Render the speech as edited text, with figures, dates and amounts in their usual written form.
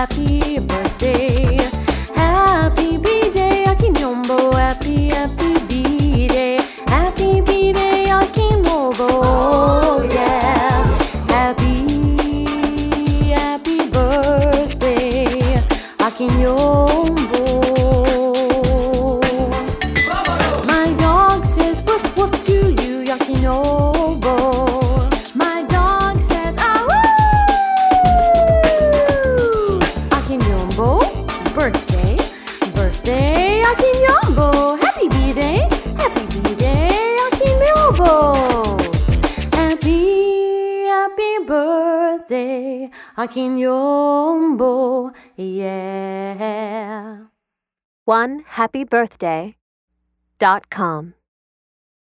happy birthday. Happy B-Day, Akinyombo. Happy B-Day. Happy B-Day, Akinlobo. Oh, yeah. Happy birthday, Akinyombo. My dog says woof woof to you, Yakinobo. My dog says awoo. Akinyombo, birthday, Akinyombo. Happy B-Day, Akinyombo. Happy birthday, Akinyombo, yeah. OneHappyBirthday.com